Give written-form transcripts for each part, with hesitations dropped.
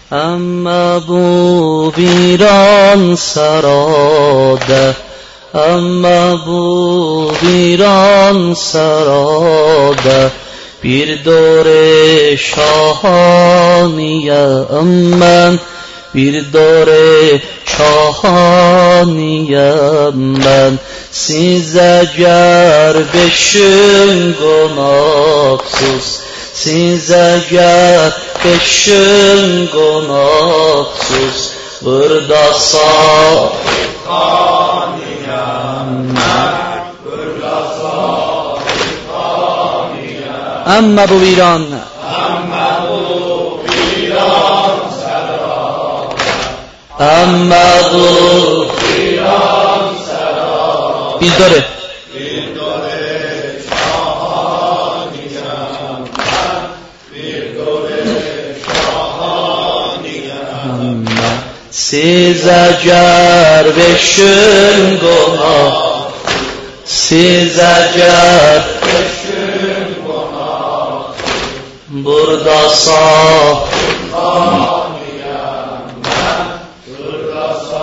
اما بو ویران سراده، اما بو ویران سراده، bir dore şahaniyem ben, bir dore şahaniyem ben. Siz eğer beşin gunaksız, siz eğer beşin gunaksız, burada sahiphaniyem ben. اما بو ویران سرا، اما بو ویران سرا، بیداره شاهانیم من، بیداره شاهانیم من. siz eğer beşin günah، siz eğer burada sahiphaniyem ben, burada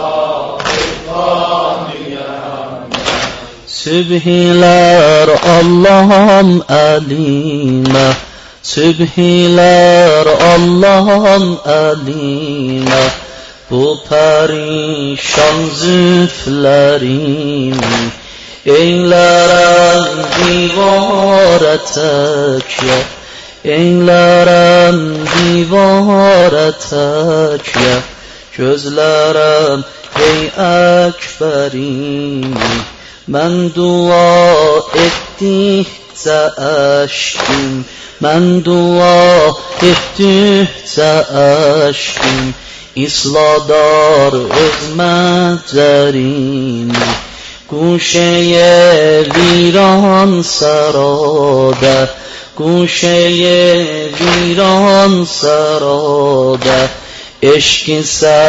sahiphaniyem ben. Sübhiler Allah'ım elime, sübhiler Allah'ım elime, bu perişan zülflerimi eylerem divare tekye, eylerem divare tekye, gözlerem ey ekberimi. Ben dua ettikçe eşkim, ben dua ettikçe eşkim, isladar özmezlerimi. Guşeye viran sarade, guşeye viran sarade, eşkin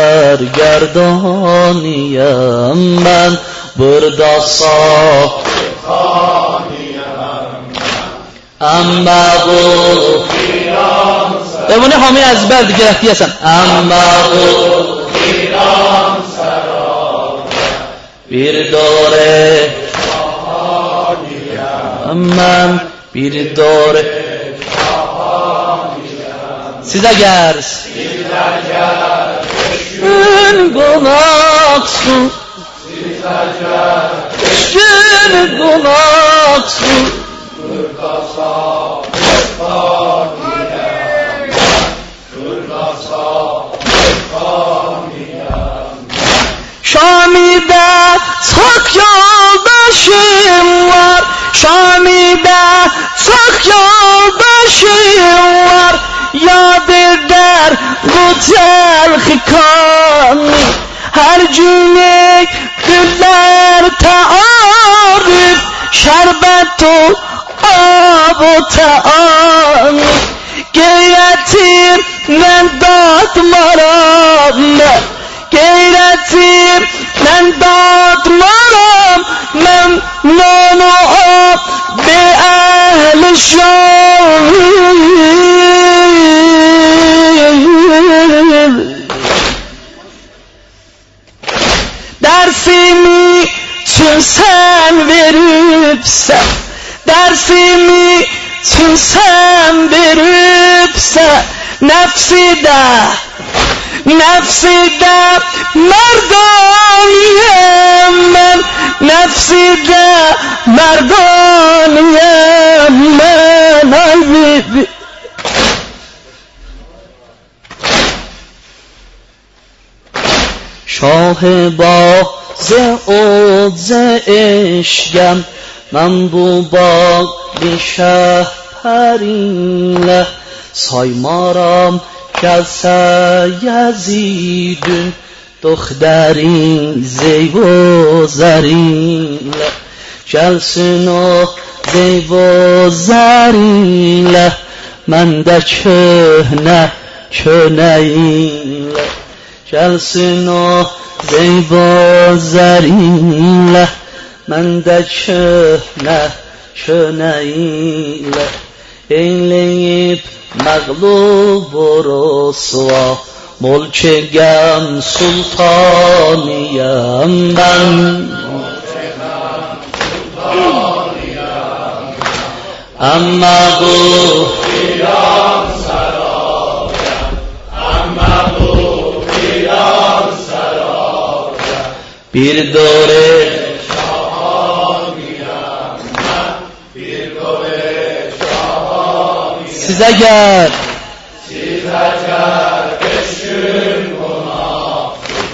sergerdaniyem ben, burada sahiphaniyem ben. Amma bu viran sarade, bunu hami ezber digerek amma bu viran sarade, bir dore şahaniyem ben, bir dore şahaniyem. Siz eğer beşin gunaksız, siz eğer beşin gunaksız, burada sahiphaniyem ben, burada sahiphaniyem. Şami'de çok yoldaşım var, Şami'de çok yoldaşım var, yad eder bu telhi kanı. Her cümle güller taarif, şerbet o ab o taanı. Gayretimden datmaram, gayretimden datmaram, memnun ol be ehl-i şan. Dersimi tüm sen veripse, dersimi tüm sen veripse, nefsi de merdaniyem ben, nefsi de merdaniyem ben. Azizi شاه باز عوض عشقم، من بو باغ شهپریله، سایمارم کسا یزیدون، دختری زیب و زریله، جلسون و زیب و زریله، من ده چهنه چنیله، جلسون و زیب و زریله، من ده چهنه چنیله. eyleyip mağlub و رسوا ملکم سلطانیم من اما گفتیم سرایم اما گفتیم سرایم بیر دوره شاهانیم من بیر دوره شاهانیم سیزگر بشکن گناه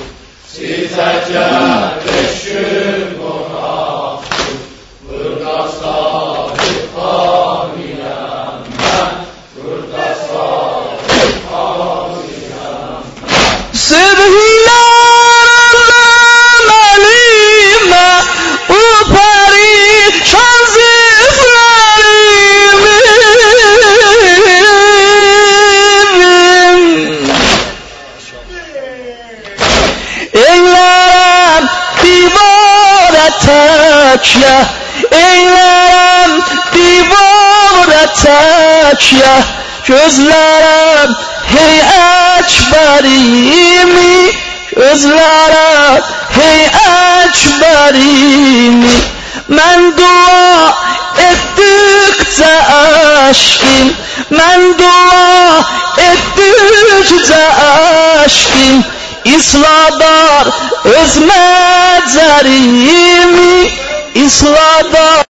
سیزگر بشکن گناه burada sahip kaniyem ben burada sahip kaniyem Sırhlarım elime o perişan ziflerimi eylerem divara tekye eylerem divara tekye gözlerem hey ekberimi gözlerem hey ekberimi men dua ettikçe aşkım men dua ettikçe aşkım İsladar öz mezarimi İsladar